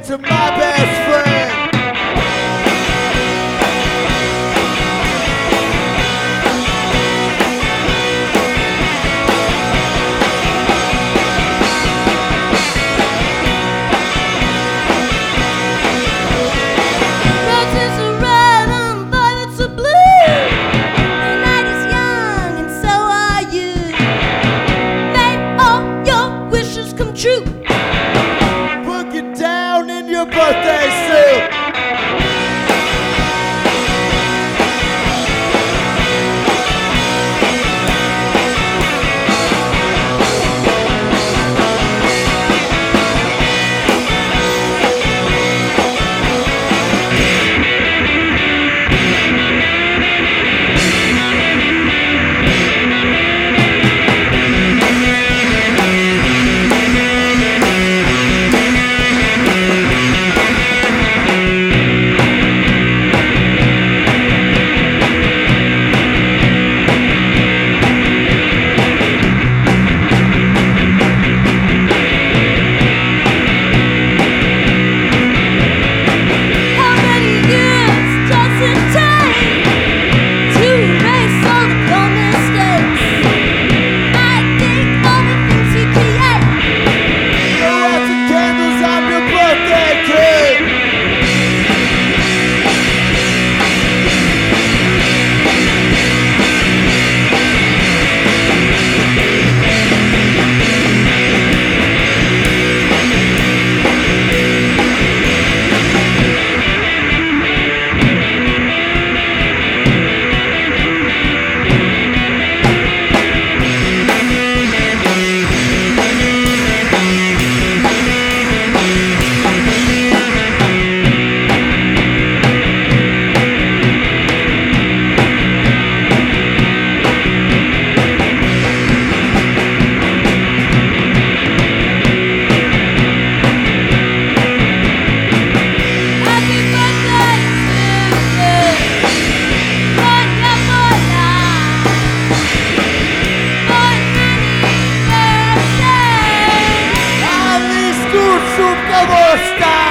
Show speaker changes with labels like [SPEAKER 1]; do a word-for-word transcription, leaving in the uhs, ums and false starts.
[SPEAKER 1] to my best friend.
[SPEAKER 2] Roses are red and violets are blue. The night is young and so are you. May all your wishes come true.
[SPEAKER 1] Book it down in your birthday suit.
[SPEAKER 2] How many years does it take to erase all the your mistakes? I think of the things you create.
[SPEAKER 1] Go out some candles on your birthday cake.
[SPEAKER 2] Happy birthday to you. Buena, buena. Buena aniversario.
[SPEAKER 1] Alice Kutsuk, ¿cómo está?